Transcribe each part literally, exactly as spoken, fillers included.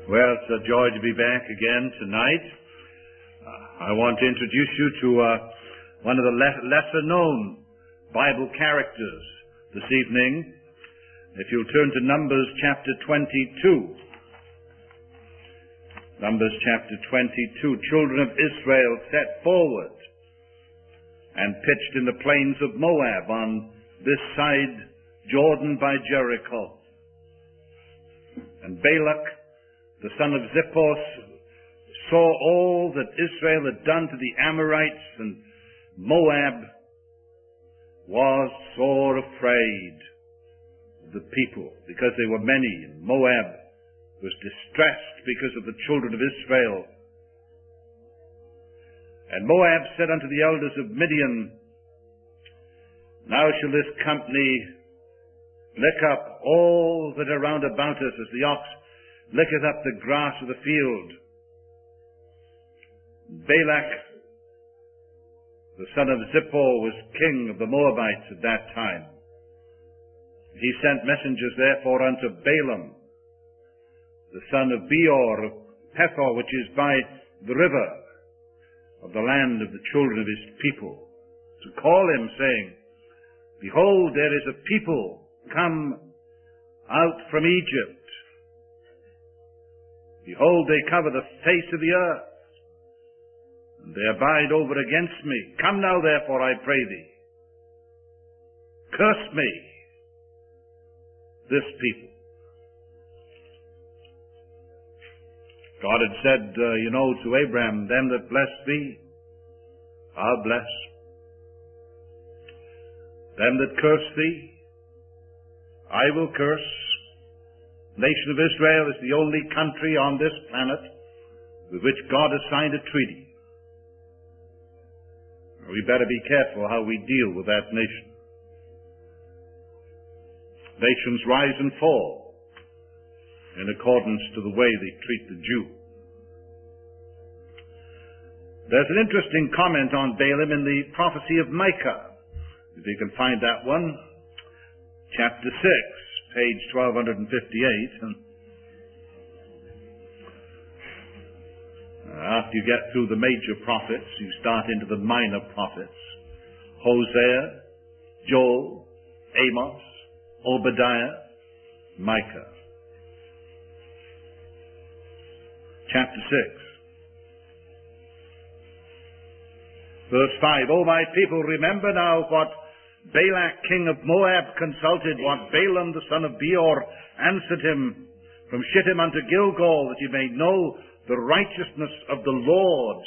Well, it's a joy to be back again tonight. Uh, I want to introduce you to uh, one of the le- lesser-known Bible characters this evening. If you'll turn to Numbers chapter twenty-two. Numbers chapter twenty-two. Children of Israel set forward and pitched in the plains of Moab on this side Jordan by Jericho. And Balak, the son of Zippor, saw all that Israel had done to the Amorites, and Moab was sore afraid of the people, because they were many, and Moab was distressed because of the children of Israel. And Moab said unto the elders of Midian, Now shall this company lick up all that are round about us, as the ox licketh up the grass of the field. Balak, the son of Zippor, was king of the Moabites at that time. He sent messengers therefore unto Balaam, the son of Beor of Pethor, which is by the river of the land of the children of his people, to call him, saying, Behold, there is a people come out from Egypt. Behold, they cover the face of the earth, and they abide over against me. Come now, therefore, I pray thee, curse me, this people. God had said, uh, you know, to Abraham, them that bless thee, I'll bless. Them that curse thee, I will curse. The nation of Israel is the only country on this planet with which God has signed a treaty. We better be careful how we deal with that nation. Nations rise and fall in accordance to the way they treat the Jew. There's an interesting comment on Balaam in the prophecy of Micah, if you can find that one, chapter six. Page twelve fifty-eight. After you get through the major prophets, you start into the minor prophets. Hosea, Joel, Amos, Obadiah, Micah. Chapter six. Verse five. O my people, remember now what Balak king of Moab consulted, what Balaam the son of Beor answered him, from Shittim unto Gilgal, that ye may know the righteousness of the Lord.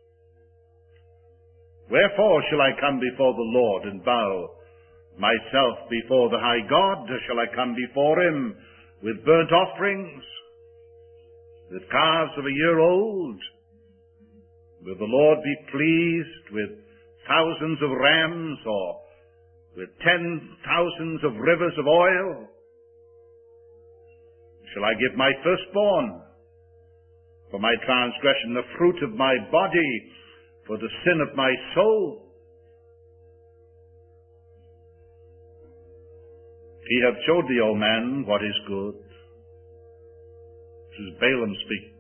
Wherefore shall I come before the Lord and bow myself before the high God? Or shall I come before him with burnt offerings, with calves of a year old? Will the Lord be pleased with thousands of rams, or with ten thousands of rivers of oil? Shall I give my firstborn for my transgression, the fruit of my body for the sin of my soul? He hath showed thee, O man, what is good. This is Balaam speaking.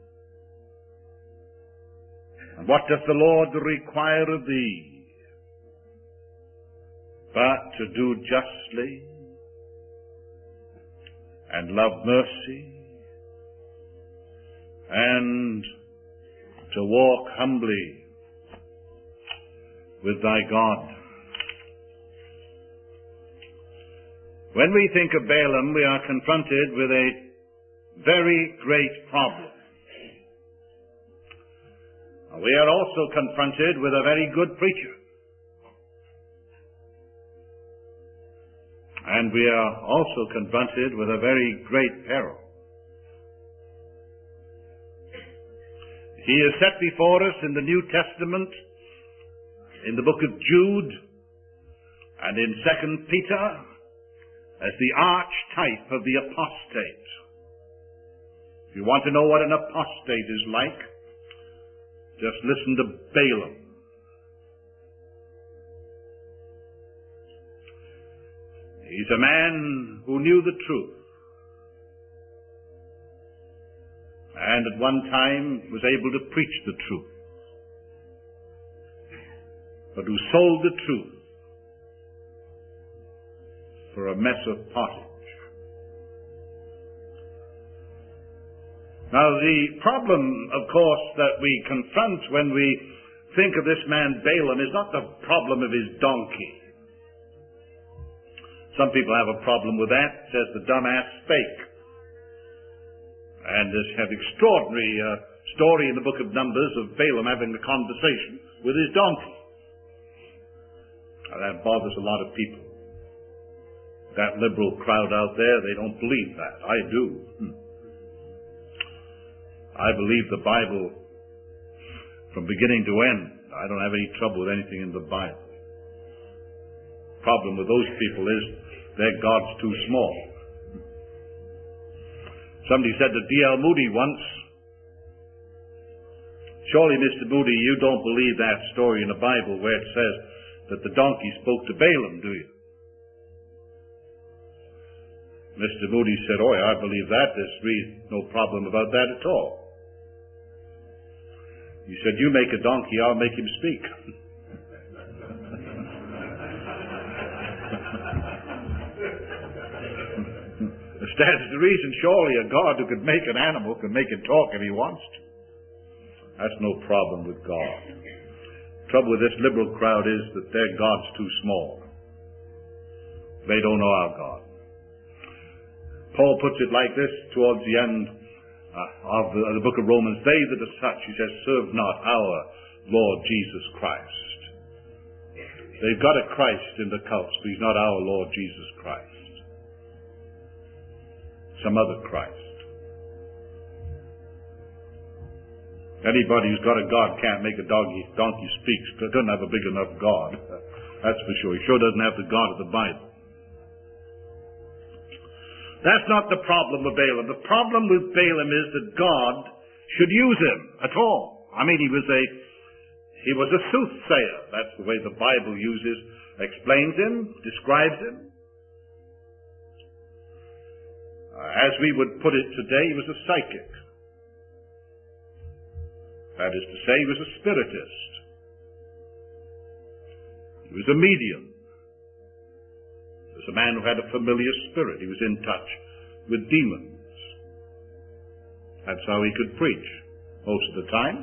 And what doth the Lord require of thee? But to do justly, and love mercy, and to walk humbly with thy God. When we think of Balaam, we are confronted with a very great problem. We are also confronted with a very good preacher. And we are also confronted with a very great peril. He is set before us in the New Testament, in the book of Jude, and in Second Peter, as the archetype of the apostate. If you want to know what an apostate is like, just listen to Balaam. He's a man who knew the truth, and at one time was able to preach the truth, but who sold the truth for a mess of pottage. Now, the problem, of course, that we confront when we think of this man Balaam is not the problem of his donkey. Some people have a problem with that. It says the dumbass spake. And there's an extraordinary uh, story in the book of Numbers of Balaam having a conversation with his donkey. Now, that bothers a lot of people. That liberal crowd out there, they don't believe that. I do. Hmm. I believe the Bible from beginning to end. I don't have any trouble with anything in the Bible. Problem with those people is their God's too small. Somebody said to D L Moody once, surely, Mister Moody, you don't believe that story in the Bible where it says that the donkey spoke to Balaam, do you? Mister Moody said, oh, yeah, I believe that. There's really no problem about that at all. He said, you make a donkey, I'll make him speak. It stands to reason, surely a God who could make an animal can make it talk if he wants to. That's no problem with God. Trouble with this liberal crowd is that their God's too small. They don't know our God. Paul puts it like this towards the end uh, of, the, of the book of Romans. They that are such, he says, serve not our Lord Jesus Christ. They've got a Christ in the cults, but he's not our Lord Jesus Christ. Some other Christ. Anybody who's got a God can't make a donkey, donkey speak. Doesn't have a big enough God. That's for sure. He sure doesn't have the God of the Bible. That's not the problem with Balaam. The problem with Balaam is that God should use him at all. I mean, he was a he was a soothsayer. That's the way the Bible uses, explains him, describes him. Uh, as we would put it today, he was a psychic. That is to say, he was a spiritist. He was a medium. He was a man who had a familiar spirit. He was in touch with demons. That's how he could preach most of the time.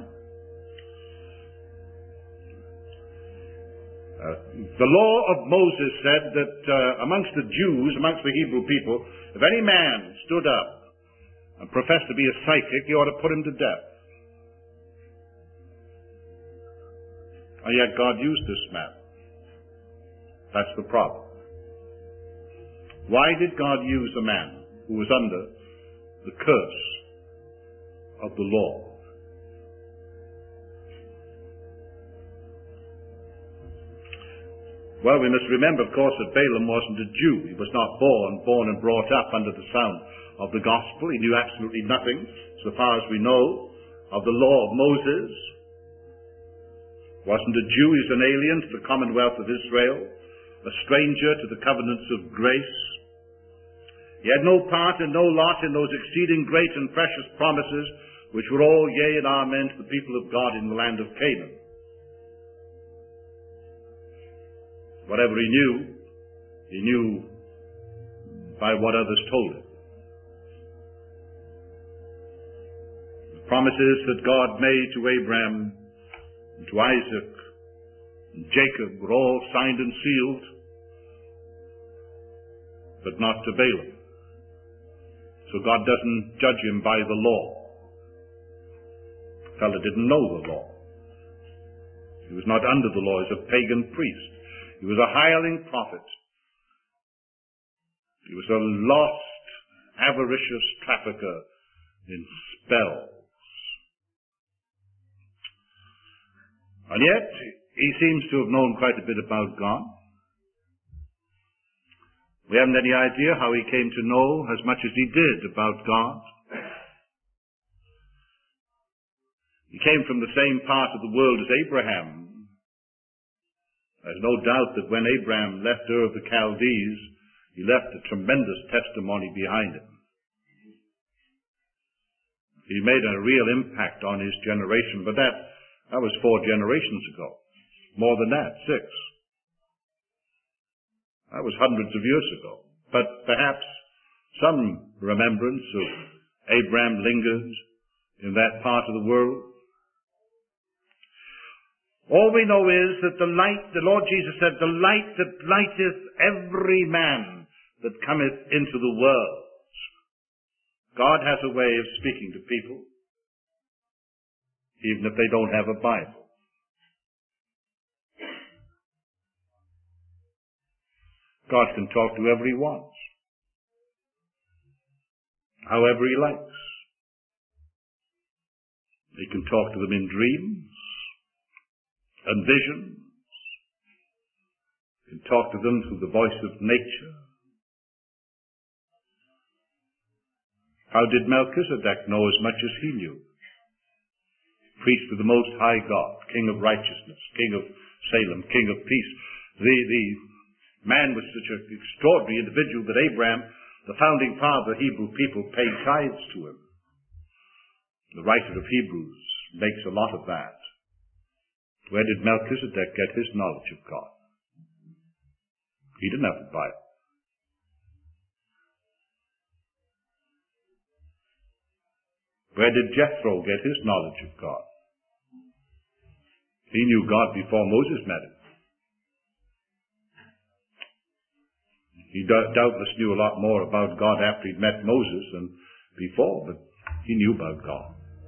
Uh, the law of Moses said that uh, amongst the Jews, amongst the Hebrew people, if any man stood up and professed to be a psychic, you ought to put him to death. And yet God used this man. That's the problem. Why did God use a man who was under the curse of the law? Well, we must remember, of course, that Balaam wasn't a Jew. He was not born, born and brought up under the sound of the gospel. He knew absolutely nothing, so far as we know, of the law of Moses. Wasn't a Jew. He was an alien to the commonwealth of Israel, a stranger to the covenants of grace. He had no part and no lot in those exceeding great and precious promises which were all yea and amen to the people of God in the land of Canaan. Whatever he knew, he knew by what others told him. The promises that God made to Abraham and to Isaac and Jacob were all signed and sealed, but not to Balaam. So God doesn't judge him by the law. The fellow didn't know the law. He was not under the law. He was a pagan priest. He was a hireling prophet. He was a lost, avaricious trafficker in spells. And yet, he seems to have known quite a bit about God. We haven't any idea how he came to know as much as he did about God. He came from the same part of the world as Abraham. There's no doubt that when Abraham left Ur of the Chaldees, he left a tremendous testimony behind him. He made a real impact on his generation, but that, that was four generations ago. More than that, six. That was hundreds of years ago. But perhaps some remembrance of Abraham lingered in that part of the world. All we know is that the light, the Lord Jesus said, the light that lighteth every man that cometh into the world. God has a way of speaking to people, even if they don't have a Bible. God can talk to whoever he wants, however he likes. He can talk to them in dreams and visions. He can talk to them through the voice of nature. How did Melchizedek know as much as he knew? Priest of the Most High God, King of righteousness, King of Salem, King of peace. The, the man was such an extraordinary individual that Abraham, the founding father of the Hebrew people, paid tithes to him. The writer of Hebrews makes a lot of that. Where did Melchizedek get his knowledge of God? He didn't have the Bible. Where did Jethro get his knowledge of God? He knew God before Moses met him. He doubtless knew a lot more about God after he'd met Moses than before, but he knew about God.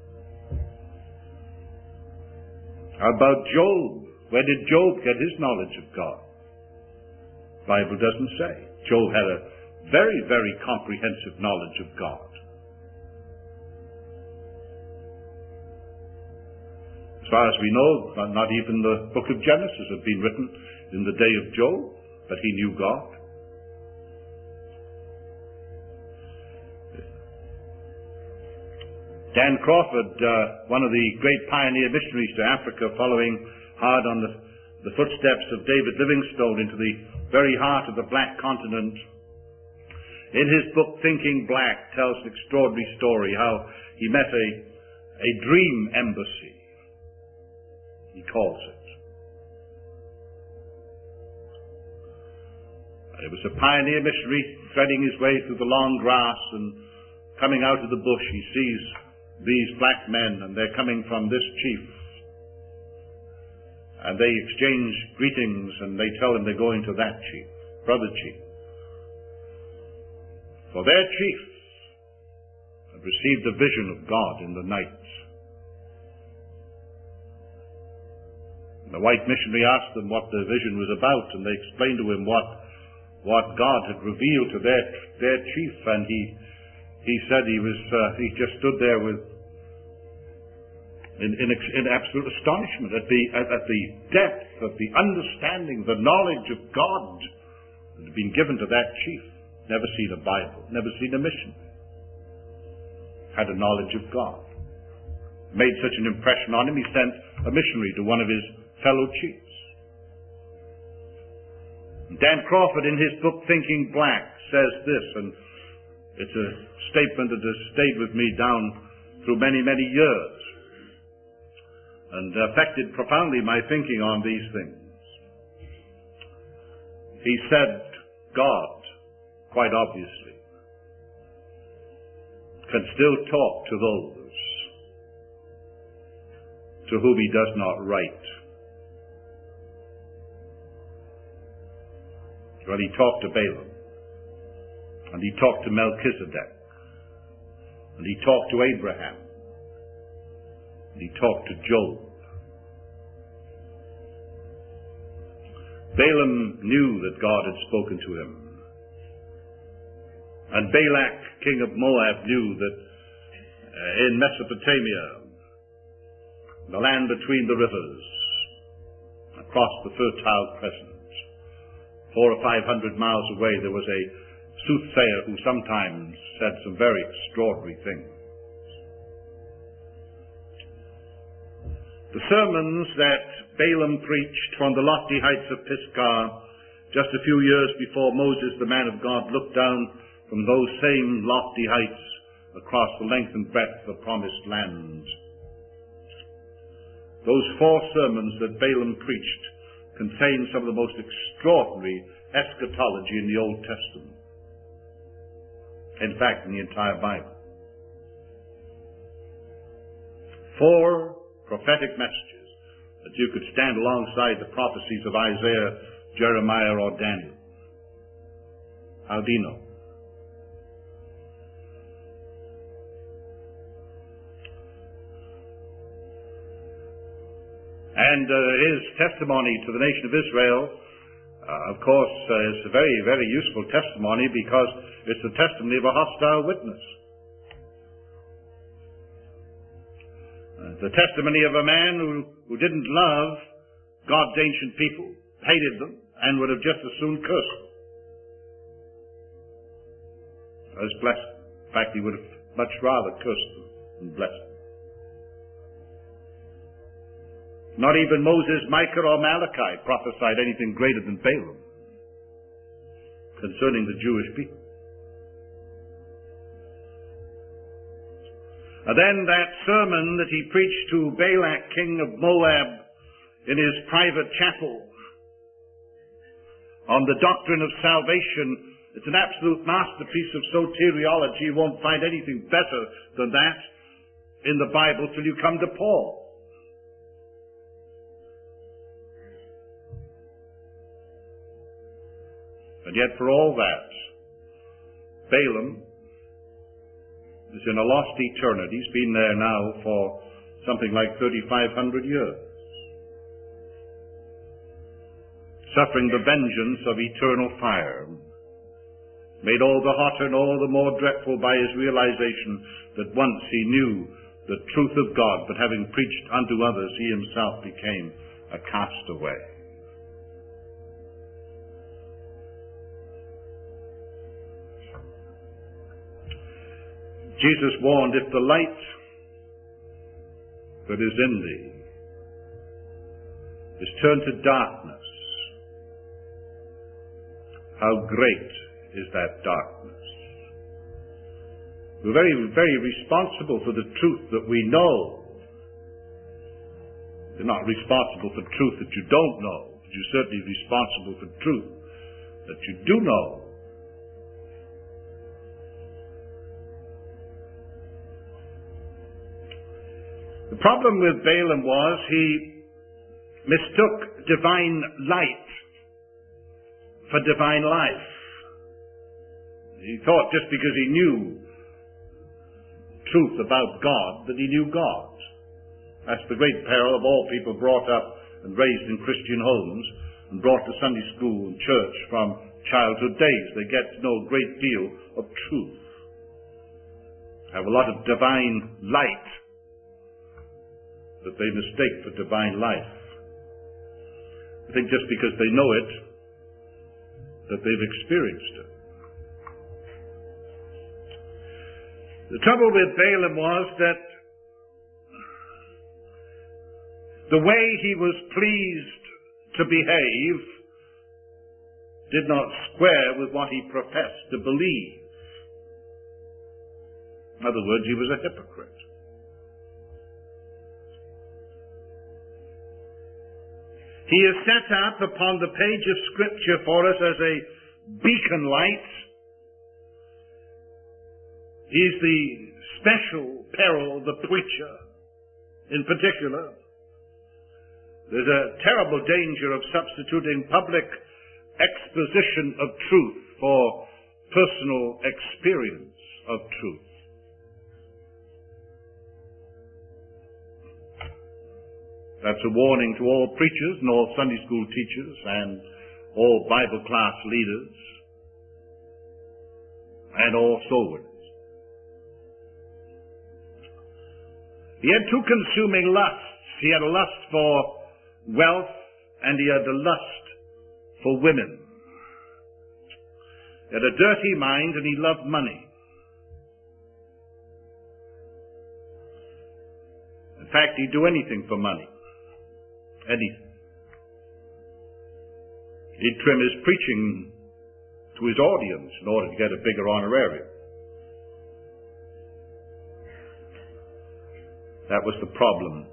How about Job? Where did Job get his knowledge of God? The Bible doesn't say. Job had a very, very comprehensive knowledge of God. As far as we know, not even the book of Genesis had been written in the day of Job, but he knew God. Dan Crawford, uh, one of the great pioneer missionaries to Africa, following hard on the, the footsteps of David Livingstone into the very heart of the black continent, in his book Thinking Black, tells an extraordinary story how he met a, a dream embassy, he calls it. It was a pioneer missionary threading his way through the long grass, and coming out of the bush he sees these black men, and they're coming from this chief. And they exchange greetings, and they tell him they're going to that chief, brother chief. For their chief had received a vision of God in the night. The white missionary asked them what the vision was about, and they explained to him what, what God had revealed to their, their chief, and he He said he was, uh, he just stood there with, in, in, in absolute astonishment at the, at, at the depth of the understanding, the knowledge of God that had been given to that chief. Never seen a Bible, never seen a mission. Had a knowledge of God. Made such an impression on him, he sent a missionary to one of his fellow chiefs. Dan Crawford, in his book Thinking Black, says this, and it's a statement that has stayed with me down through many, many years and affected profoundly my thinking on these things. He said, God, quite obviously, can still talk to those to whom he does not write. Well, he talked to Balaam. And he talked to Melchizedek. And he talked to Abraham. And he talked to Job. Balaam knew that God had spoken to him. And Balak, king of Moab, knew that uh, in Mesopotamia, the land between the rivers, across the Fertile Crescent, four or five hundred miles away, there was a soothsayer who sometimes said some very extraordinary things. The sermons that Balaam preached from the lofty heights of Pisgah just a few years before Moses, the man of God, looked down from those same lofty heights across the length and breadth of the promised land. Those four sermons that Balaam preached contain some of the most extraordinary eschatology in the Old Testament. In fact, in the entire Bible. Four prophetic messages that you could stand alongside the prophecies of Isaiah, Jeremiah, or Daniel. How do you know? And uh, his testimony to the nation of Israel, uh, of course, uh, is a very, very useful testimony because it's the testimony of a hostile witness. Uh, the testimony of a man who, who didn't love God's ancient people, hated them, and would have just as soon cursed them as blessed them. In fact, he would have much rather cursed them than blessed them. Not even Moses, Micah, or Malachi prophesied anything greater than Balaam concerning the Jewish people. And then that sermon that he preached to Balak, king of Moab, in his private chapel on the doctrine of salvation, it's an absolute masterpiece of soteriology. You won't find anything better than that in the Bible till you come to Paul. And yet for all that, Balaam is in a lost eternity. He's been there now for something like thirty-five hundred years, suffering the vengeance of eternal fire, made all the hotter and all the more dreadful by his realization that once he knew the truth of God, but having preached unto others, he himself became a castaway. Jesus warned, if the light that is in thee is turned to darkness, how great is that darkness? We're very, very responsible for the truth that we know. You're not responsible for truth that you don't know, but you're certainly responsible for truth that you do know. The problem with Balaam was he mistook divine light for divine life. He thought just because he knew truth about God that he knew God. That's the great peril of all people brought up and raised in Christian homes and brought to Sunday school and church from childhood days. They get to know a great deal of truth, have a lot of divine light that they mistake for divine life. I think just because they know it, that they've experienced it. The trouble with Balaam was that the way he was pleased to behave did not square with what he professed to believe. In other words, he was a hypocrite. He is set up upon the page of Scripture for us as a beacon light. He's the special peril of the preacher in particular. There's a terrible danger of substituting public exposition of truth for personal experience of truth. That's a warning to all preachers and all Sunday school teachers and all Bible class leaders and all soul winners. He had two consuming lusts. He had a lust for wealth and he had a lust for women. He had a dirty mind and he loved money. In fact, he'd do anything for money. Anything. He'd trim his preaching to his audience in order to get a bigger honorarium. That was the problem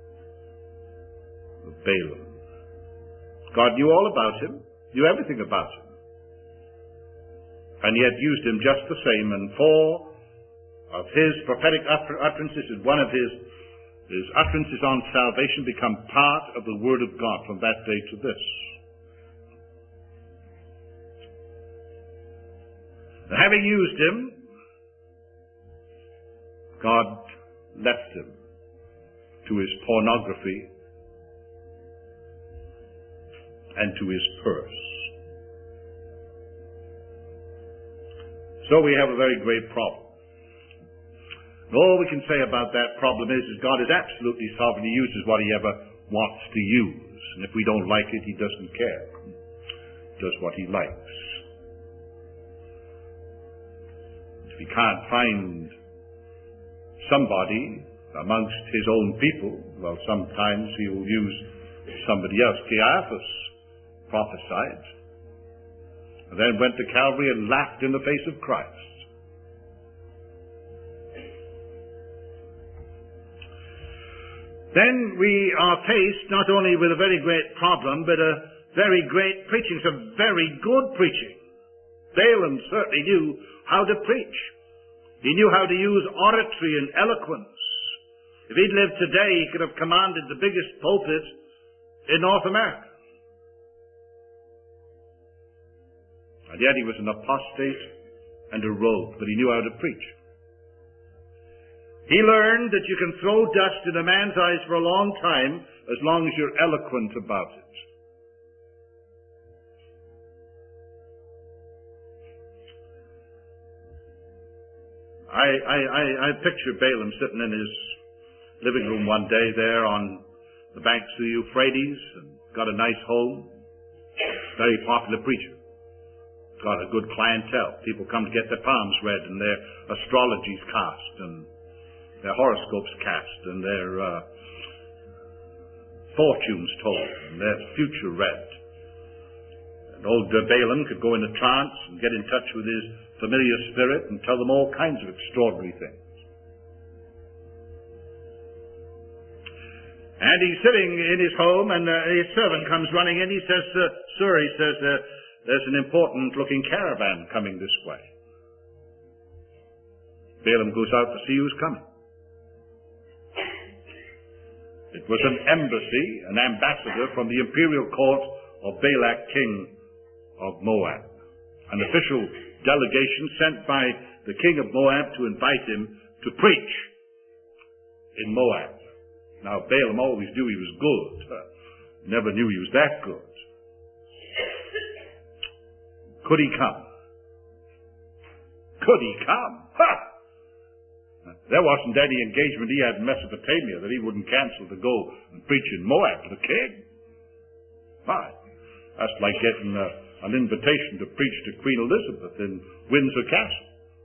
of Balaam. God knew all about him, knew everything about him, and yet used him just the same. And four of his prophetic utterances, and one of his, his utterances on salvation, become part of the Word of God from that day to this. And having used him, God left him to his pornography and to his purse. So we have a very great problem. And all we can say about that problem is, is God is absolutely sovereign. He uses what he ever wants to use. And if we don't like it, he doesn't care. He does what he likes. If he can't find somebody amongst his own people, well, sometimes he will use somebody else. Caiaphas prophesied, and then went to Calvary and laughed in the face of Christ. Then we are faced not only with a very great problem, but a very great preaching, some very good preaching. Balaam certainly knew how to preach. He knew how to use oratory and eloquence. If he'd lived today, he could have commanded the biggest pulpit in North America. And yet he was an apostate and a rogue, but he knew how to preach. He learned that you can throw dust in a man's eyes for a long time as long as you're eloquent about it. I, I, I, I picture Balaam sitting in his living room one day there on the banks of the Euphrates, and got a nice home, very popular preacher. Got a good clientele. People come to get their palms read, and their astrologies cast, and their horoscopes cast, and their uh, fortunes told, and their future read. And old Balaam could go in a trance and get in touch with his familiar spirit and tell them all kinds of extraordinary things. And he's sitting in his home, and uh, his servant comes running in. He says, uh, Sir, he says, uh, there's an important-looking caravan coming this way. Balaam goes out to see who's coming. It was an embassy, an ambassador from the imperial court of Balak, king of Moab. An official delegation sent by the king of Moab to invite him to preach in Moab. Now, Balaam always knew he was good. Never knew he was that good. Could he come? Could he come? Ha! There wasn't any engagement he had in Mesopotamia that he wouldn't cancel to go and preach in Moab to the king. Fine. That's like getting a, an invitation to preach to Queen Elizabeth in Windsor Castle.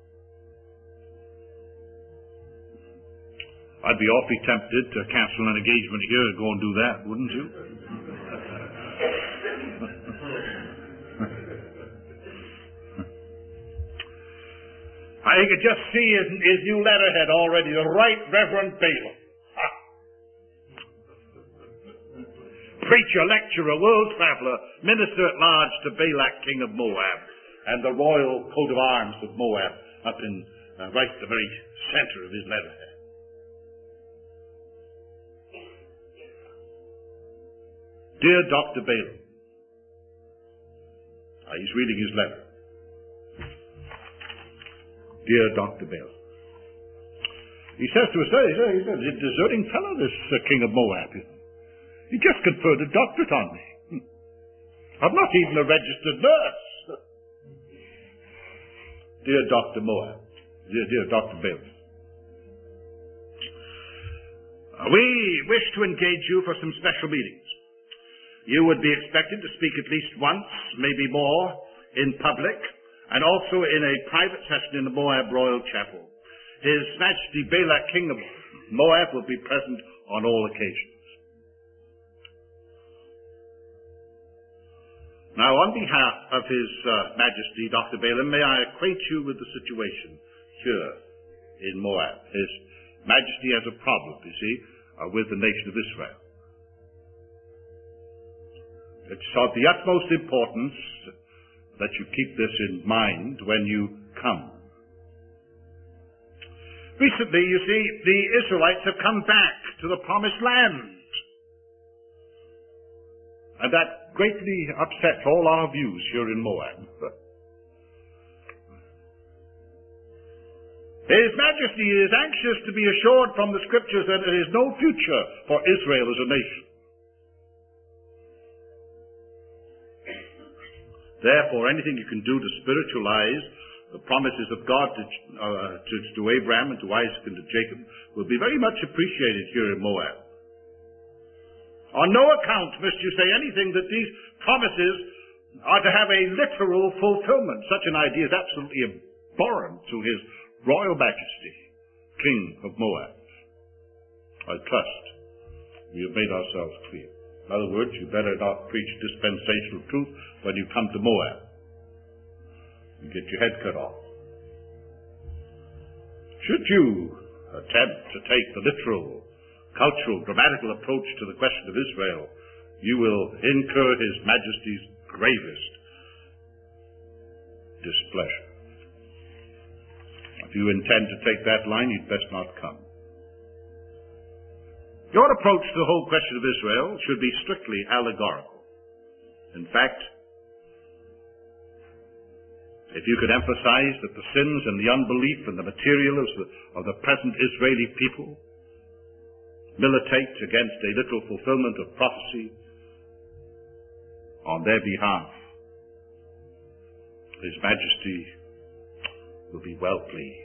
I'd be awfully tempted to cancel an engagement here and go and do that, wouldn't you? I could just see his, his new letterhead already, the Right Reverend Balaam. Ha. Preacher, lecturer, world traveler, minister at large to Balak, king of Moab, and the royal coat of arms of Moab up in uh, right at the very center of his letterhead. Dear Doctor Balaam, uh, he's reading his letter. Dear Doctor Balaam, he says to us, he's a deserting fellow, this uh, king of Moab. He just conferred a doctorate on me. I'm not even a registered nurse. Dear Doctor Moab, dear, dear Doctor Balaam, uh, we wish to engage you for some special meetings. You would be expected to speak at least once, maybe more, in public, and also in a private session in the Moab Royal Chapel. His Majesty Balak, king of Moab, will be present on all occasions. Now, on behalf of His uh, Majesty, Doctor Balaam, may I acquaint you with the situation here in Moab. His Majesty has a problem, you see, uh, with the nation of Israel. It's of the utmost importance that you keep this in mind when you come. Recently, you see, the Israelites have come back to the promised land. And that greatly upsets all our views here in Moab. His Majesty is anxious to be assured from the Scriptures that there is no future for Israel as a nation. Therefore, anything you can do to spiritualize the promises of God to, uh, to, to Abraham and to Isaac and to Jacob will be very much appreciated here in Moab. On no account must you say anything that these promises are to have a literal fulfillment. Such an idea is absolutely abhorrent to His Royal Majesty, King of Moab. I trust we have made ourselves clear. In other words, you better not preach dispensational truth when you come to Moab. You get your head cut off. Should you attempt to take the literal, cultural, grammatical approach to the question of Israel, you will incur His Majesty's gravest displeasure. If you intend to take that line, you'd best not come. Your approach to the whole question of Israel should be strictly allegorical. In fact, if you could emphasize that the sins and the unbelief and the material of the, of the present Israeli people militate against a literal fulfillment of prophecy on their behalf, His Majesty will be well pleased.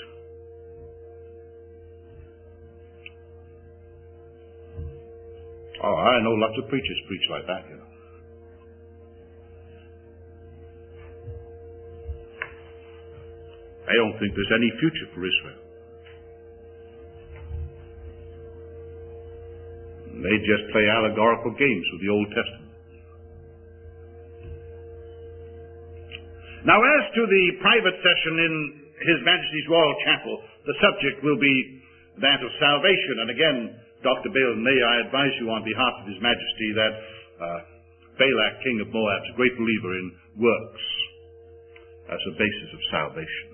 Oh, I know lots of preachers preach like that, you know. I don't think there's any future for Israel. They just play allegorical games with the Old Testament. Now, as to the private session in His Majesty's Royal Chapel, the subject will be that of salvation. And again, Doctor Balaam, may I advise you on behalf of His Majesty that uh, Balak, king of Moab, is a great believer in works as a basis of salvation.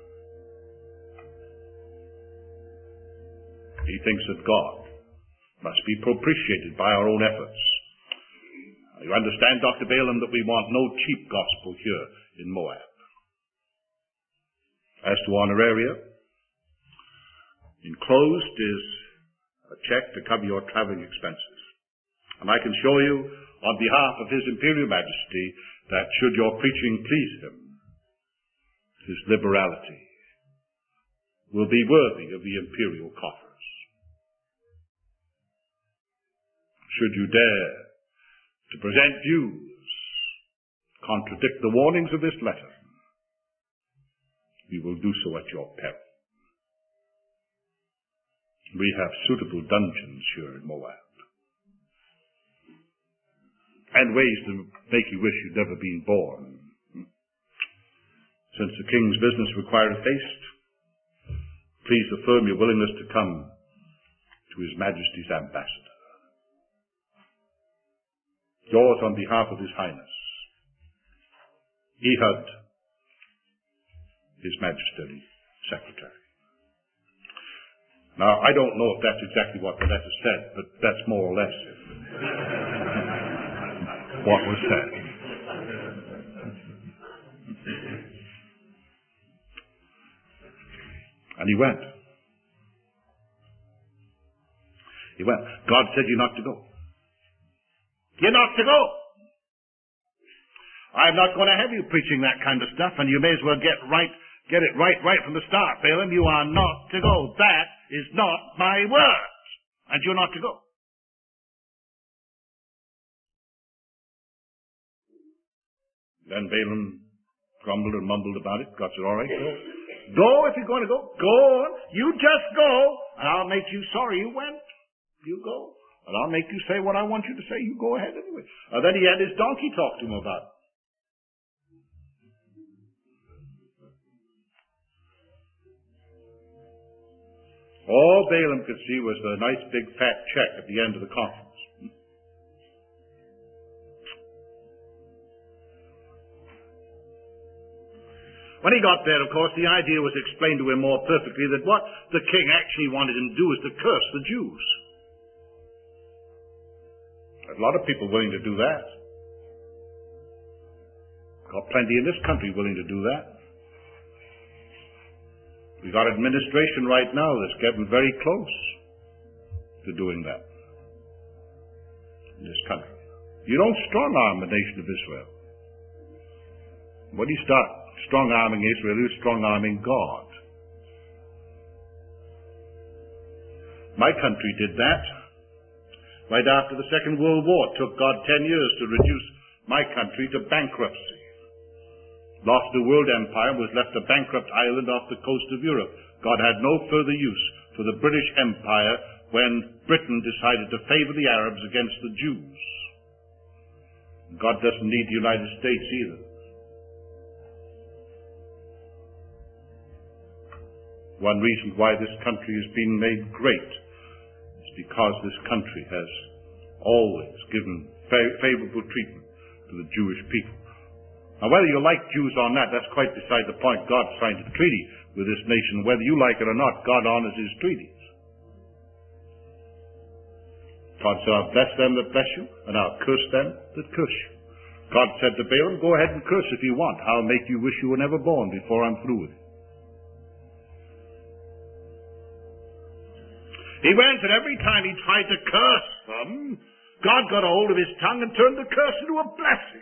He thinks that God must be propitiated by our own efforts. You understand, Doctor Balaam, that we want no cheap gospel here in Moab. As to honoraria, enclosed is a check to cover your traveling expenses. And I can show you, on behalf of His Imperial Majesty, that should your preaching please Him, His liberality will be worthy of the imperial coffers. Should you dare to present views contradict the warnings of this letter, we will do so at your peril. We have suitable dungeons here in Moab, and ways to make you wish you'd never been born. Since the king's business requireth haste, please affirm your willingness to come to His Majesty's ambassador. Yours on behalf of His Highness, Ehud, His Majesty Secretary. Now, I don't know if that's exactly what the letter said, but that's more or less what was said. And he went. He went. God said you're not to go. You're not to go. I'm not going to have you preaching that kind of stuff, and you may as well get right, get it right, right from the start, Balaam. You are not to go. That is not my word, and you're not to go. Then Balaam grumbled and mumbled about it. God said, all right, go. Go if you're going to go. Go on. You just go, and I'll make you sorry you went. You go. And I'll make you say what I want you to say. You go ahead anyway. And then he had his donkey talk to him about it. All Balaam could see was the nice big fat check at the end of the conference. When he got there, of course, the idea was explained to him more perfectly that what the king actually wanted him to do was to curse the Jews. There's a lot of people willing to do that. Got plenty in this country willing to do that. We got administration right now that's getting very close to doing that in this country. You don't strong-arm the nation of Israel. When you start strong-arming Israel, you're strong-arming God. My country did that. Right after the Second World War, it took God ten years to reduce my country to bankruptcy. Lost the world empire, was left a bankrupt island off the coast of Europe. God had no further use for the British Empire when Britain decided to favor the Arabs against the Jews. God doesn't need the United States either. One reason why this country has been made great is because this country has always given favorable treatment to the Jewish people. Now, whether you like Jews or not, that's quite beside the point. God signed a treaty with this nation. Whether you like it or not, God honors his treaties. God said, I'll bless them that bless you, and I'll curse them that curse you. God said to Balaam, go ahead and curse if you want. I'll make you wish you were never born before I'm through with you. He went, and every time he tried to curse them, God got a hold of his tongue and turned the curse into a blessing.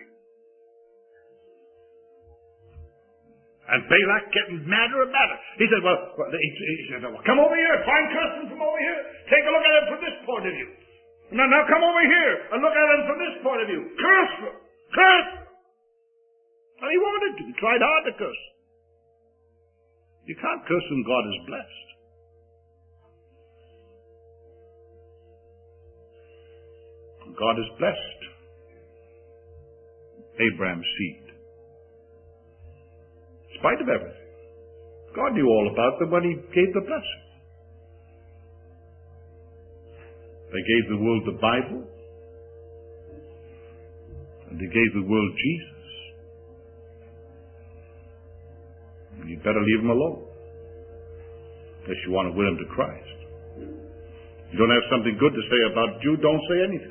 And Balak getting madder and madder. He said, well, well he, he said, well, come over here, try and curse them from over here. Take a look at them from this point of view. Now, now come over here and look at them from this point of view. Curse them. Curse them. And he wanted to. He tried hard to curse them. You can't curse them God is blessed. God is blessed Abraham's seed. In spite of everything. God knew all about them when he gave the blessing. They gave the world the Bible. And they gave the world Jesus. And you'd better leave them alone. Unless you want to win them to Christ. You don't have something good to say about Jew, don't say anything.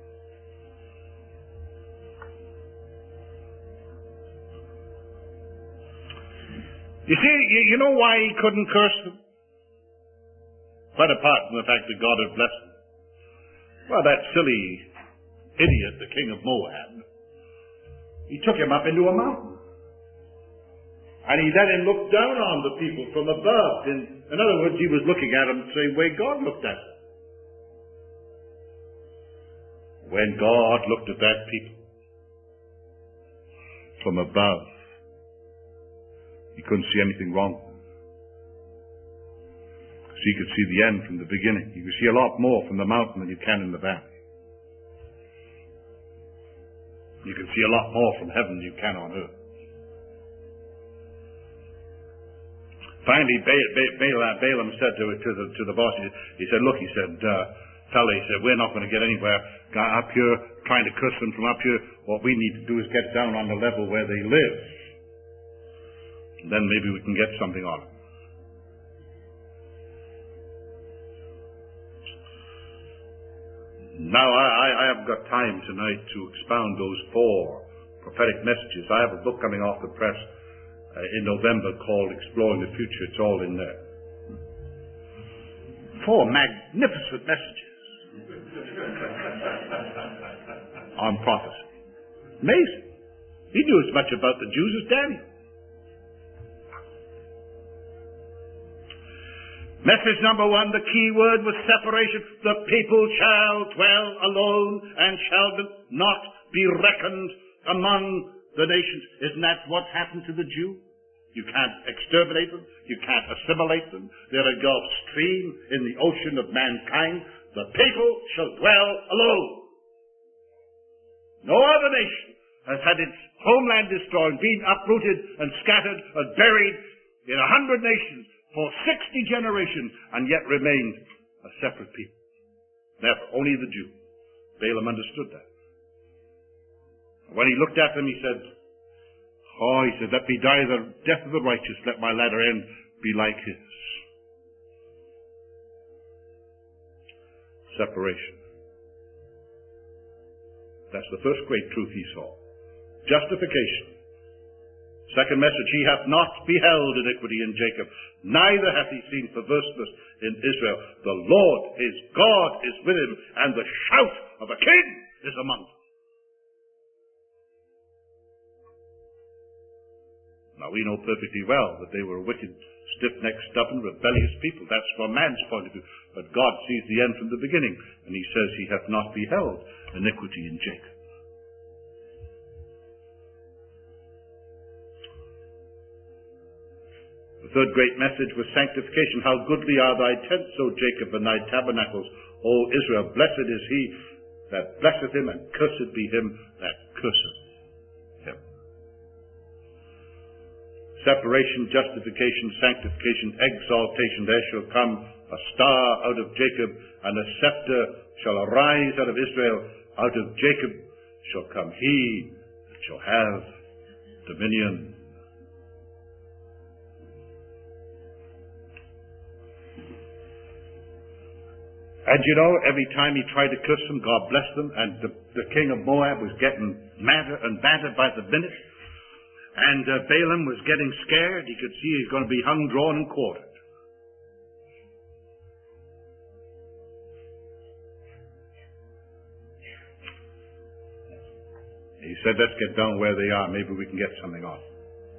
You see, you, you know why he couldn't curse them? Quite apart from the fact that God had blessed them. Well, that silly idiot, the king of Moab, he took him up into a mountain. And he let him look down on the people from above. In, in other words, he was looking at them the same way God looked at them. When God looked at that people from above, he couldn't see anything wrong with them. Because he could see the end from the beginning. You could see a lot more from the mountain than you can in the valley. You can see a lot more from heaven than you can on earth. Finally, Balaam said to, to, the, to the boss, he said, look, he said, uh, fella, he said, we're not going to get anywhere up here trying to curse them from up here. What we need to do is get down on the level where they live. And then maybe we can get something on it. Now, I, I haven't got time tonight to expound those four prophetic messages. I have a book coming off the press uh, in November called Exploring the Future. It's all in there. Four magnificent messages on prophecy. Amazing. He knew as much about the Jews as Daniel. Message number one, the key word was separation. The people shall dwell alone and shall not be reckoned among the nations. Isn't that what's happened to the Jew? You can't exterminate them. You can't assimilate them. They're a Gulf Stream in the ocean of mankind. The people shall dwell alone. No other nation has had its homeland destroyed, been uprooted and scattered and buried in a hundred nations for sixty generations, and yet remained a separate people. Therefore, only the Jew. Balaam understood that. When he looked at them, he said, oh, he said, let me die the death of the righteous, let my latter end be like his. Separation. That's the first great truth he saw. Justification. Second message, he hath not beheld iniquity in Jacob, neither hath he seen perverseness in Israel. The Lord his God is with him, and the shout of a king is among them. Now we know perfectly well that they were a wicked, stiff-necked, stubborn, rebellious people. That's from man's point of view. But God sees the end from the beginning, and he says he hath not beheld iniquity in Jacob. The third great message was sanctification. How goodly are thy tents, O Jacob, and thy tabernacles, O Israel. Blessed is he that blesseth him, and cursed be him that curseth him. Separation, justification, sanctification, exaltation. There shall come a star out of Jacob, and a scepter shall arise out of Israel. Out of Jacob shall come he that shall have dominion. And you know, every time he tried to curse them, God blessed them, and the, the king of Moab was getting madder and madder by the minute. And uh, Balaam was getting scared. He could see he's going to be hung, drawn, and quartered. He said, let's get down where they are. Maybe we can get something off.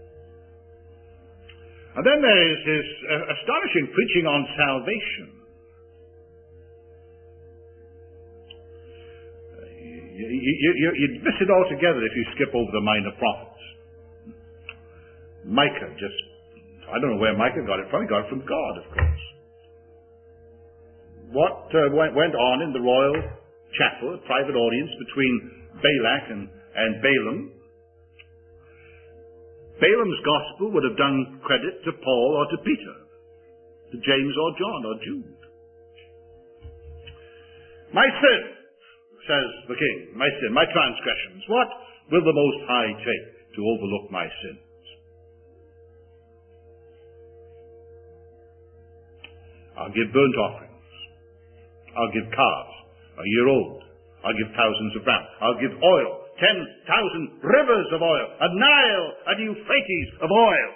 And then there is his uh, astonishing preaching on salvation. You, you, you, you'd miss it altogether if you skip over the minor prophets. Micah just, I don't know where Micah got it from. He got it from God, of course. What uh, went, went on in the royal chapel, a private audience between Balak and, and Balaam. Balaam's gospel would have done credit to Paul or to Peter, to James or John or Jude. My sin, says the king, my sin, my transgressions, what will the Most High take to overlook my sins? I'll give burnt offerings. I'll give calves, a year old. I'll give thousands of rams. I'll give oil, ten thousand rivers of oil, a Nile, an Euphrates of oil,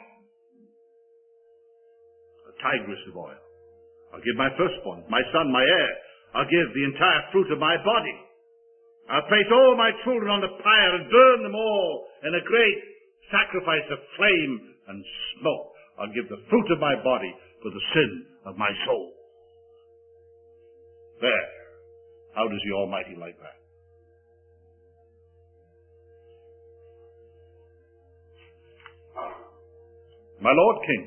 a Tigris of oil. I'll give my firstborn, my son, my heir. I'll give the entire fruit of my body. I'll place all my children on the fire and burn them all in a great sacrifice of flame and smoke. I'll give the fruit of my body for the sin of my soul. There. How does the Almighty like that? My Lord King,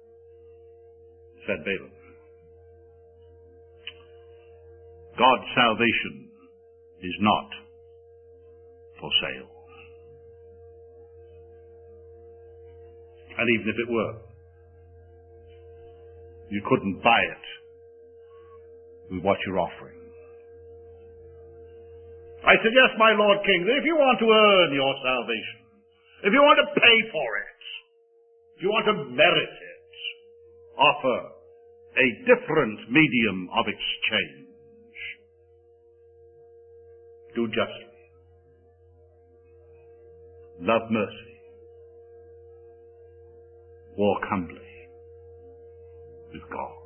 said Balaam, God's salvation is not for sale. And even if it were, you couldn't buy it with what you're offering. I said, yes, my Lord King, if you want to earn your salvation, if you want to pay for it, if you want to merit it, offer a different medium of exchange. Do justly. Love mercy. Walk humbly with God.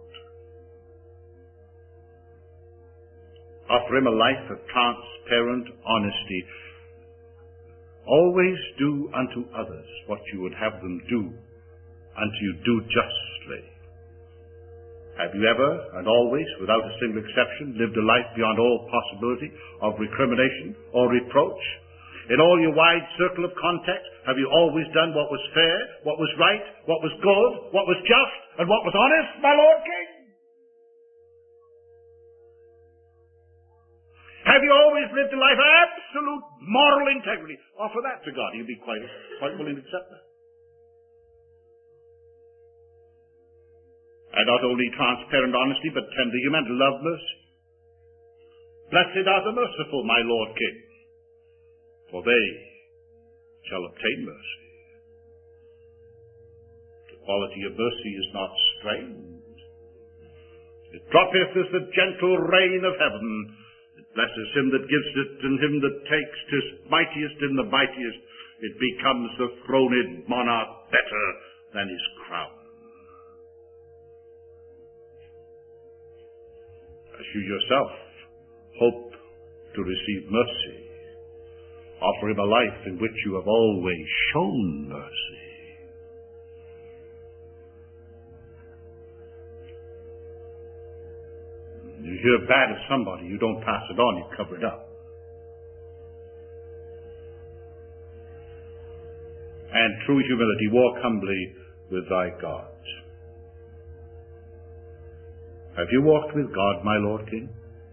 Offer him a life of transparent honesty. Always do unto others what you would have them do unto you. Do justly. Have you ever and always, without a single exception, lived a life beyond all possibility of recrimination or reproach? In all your wide circle of context, have you always done what was fair, what was right, what was good, what was just, and what was honest, my Lord King? Have you always lived a life of absolute moral integrity? Offer that to God. He'll be quite, quite willing to accept that. And not only transparent honesty, but tender humanity, love, mercy. Blessed are the merciful, my Lord King, for they shall obtain mercy. The quality of mercy is not strained. It droppeth as the gentle rain of heaven. It blesses him that gives it, and him that takes. 'Tis mightiest in the mightiest. It becomes the throned monarch better than his crown. As you yourself hope to receive mercy, offer him a life in which you have always shown mercy. You hear bad of somebody, you don't pass it on, you cover it up. And true humility, walk humbly with thy God. Have you walked with God, my Lord King?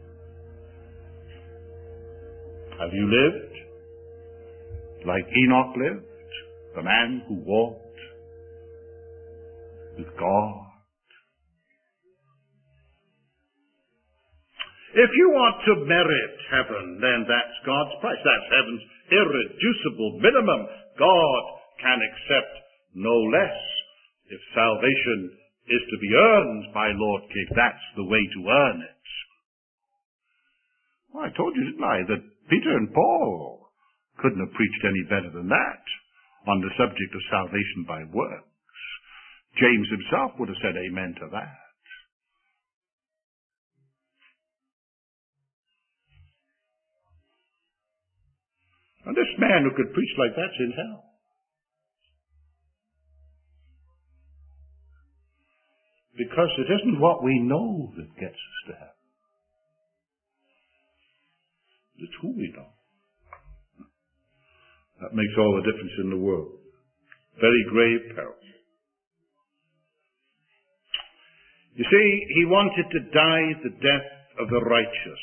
Have you lived like Enoch lived, the man who walked with God? If you want to merit heaven, then that's God's price. That's heaven's irreducible minimum. God can accept no less. If salvation is to be earned by Lord King, that's the way to earn it. Well, I told you, didn't I, that Peter and Paul couldn't have preached any better than that on the subject of salvation by works. James himself would have said amen to that. And this man who could preach like that's in hell. Because it isn't what we know that gets us to heaven. It's who we know. That makes all the difference in the world. Very grave peril. You see, he wanted to die the death of the righteous.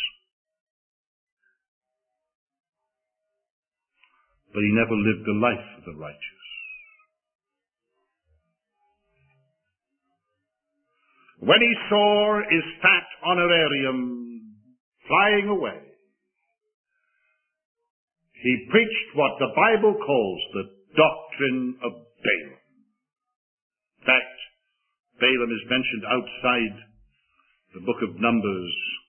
But he never lived the life of the righteous. When he saw his fat honorarium flying away, he preached what the Bible calls the doctrine of Balaam. In fact, Balaam is mentioned outside the book of Numbers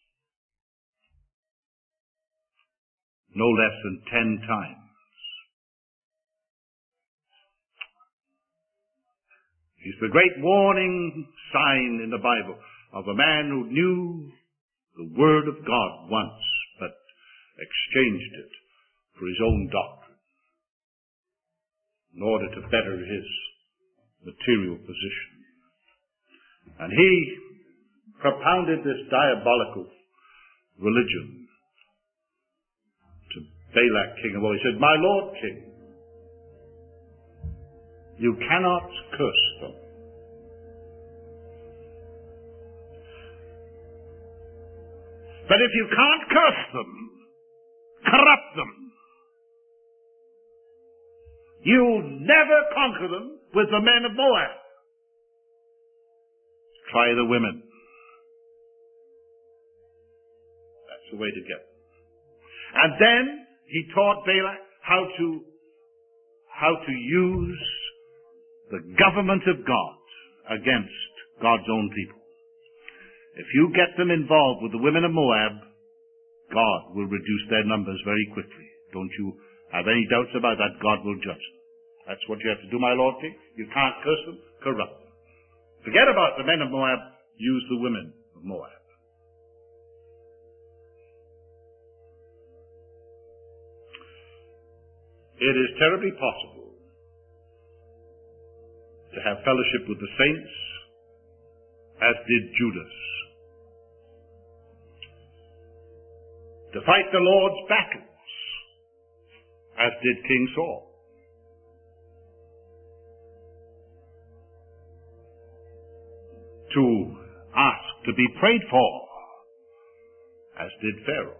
no less than ten times. He's the great warning sign in the Bible of a man who knew the Word of God once, but exchanged it for his own doctrine in order to better his material position. And he propounded this diabolical religion to Balak, king of all. He said, "My Lord King, you cannot curse them. But if you can't curse them, corrupt them. You'll never conquer them with the men of Moab. Try the women. That's the way to get them." And then he taught Balak how to how to use the government of God against God's own people. If you get them involved with the women of Moab, God will reduce their numbers very quickly. Don't you have any doubts about that? God will judge them. That's what you have to do, my Lord King. You can't curse them, corrupt them. Forget about the men of Moab, use the women of Moab. It is terribly possible to have fellowship with the saints as did Judas. To fight the Lord's battles as did King Saul. To ask to be prayed for as did Pharaoh.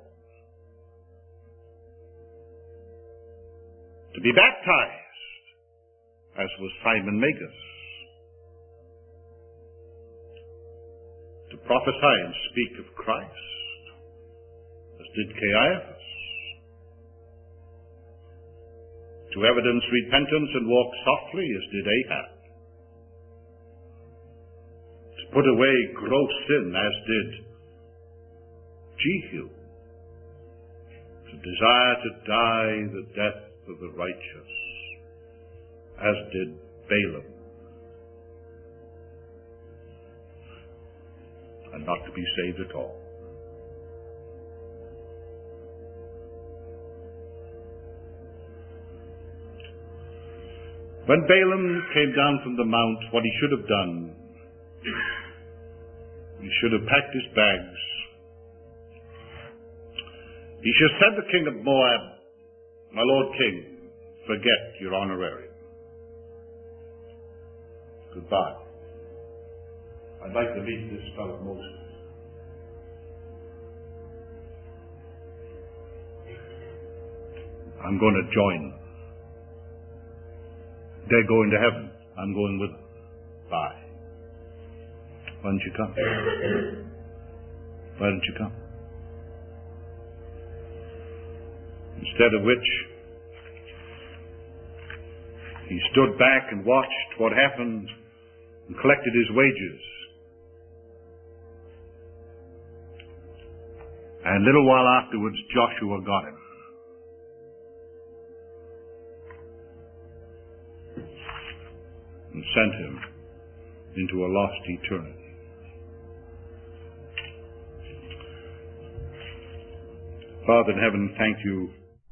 To be baptized as was Simon Magus. to prophesy and speak of Christ, as did Caiaphas, to evidence repentance and walk softly, as did Ahab, to put away gross sin, as did Jehu, to desire to die the death of the righteous, as did Balaam, and not to be saved at all. When Balaam came down from the mount, what he should have done, he should have packed his bags. He should have said to the king of Moab, "My lord king, forget your honorarium. Goodbye. I'd like to meet this fellow Moses." I'm going to join them. They're going to heaven. I'm going with them. Bye. Why don't you come? Why don't you come? Instead of which, he stood back and watched what happened and collected his wages. And a little while afterwards, Joshua got him. And sent him into a lost eternity. Father in heaven, thank you